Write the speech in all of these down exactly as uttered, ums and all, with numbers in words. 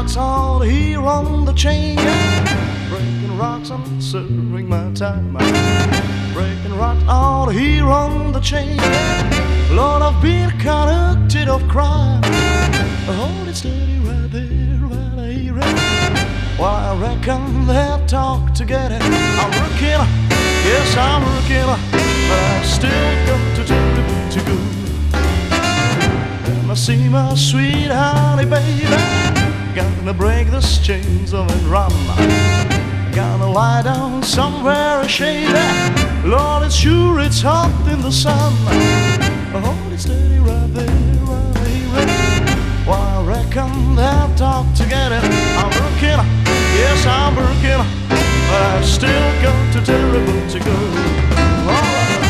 rocks out here on the chain. Breaking rocks and serving my time. Breaking rocks out here on the chain. Lord, I've been convicted of crime. Hold it steady right there, right here. Well, I reckon they'll talk together. I'm working, yes, I'm working, but I still got to do to go. And I see my sweet honey baby, gonna break these chains of and run. Gonna lie down somewhere shady. Lord, it's sure it's hot in the sun. Hold it steady right there, right here. Well, I reckon they'll talk together. I'm working, yes, I'm working, but I've still got too terrible to go. Oh.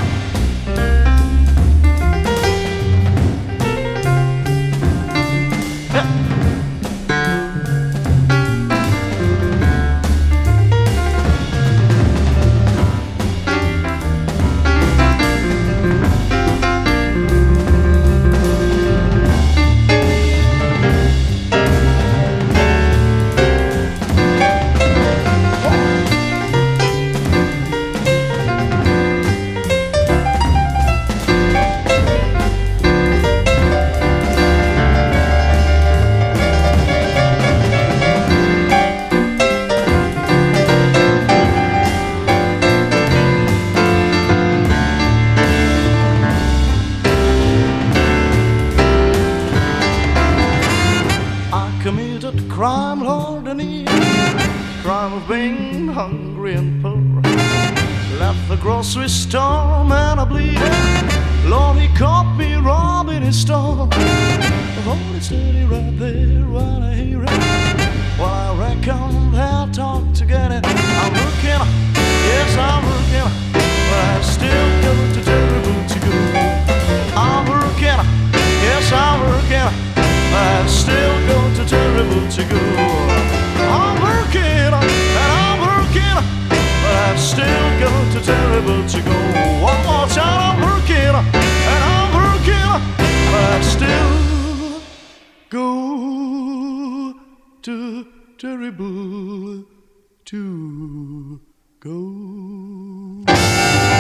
Committed crime, Lord, and evil. Crime of being hungry and poor. Left the grocery store, man, I bleed. Lord, he caught me robbing his store. Hold it steady right there, right here. Well, I reckon they'll talk together. I'm working, yes, I'm working, but I still got too terrible to go. I'm working, yes, I'm working, I've still got too terrible to go. I'm working and I'm working, but I've still got too terrible to go. One more time, I'm working and I'm working, but I've still got too terrible to go.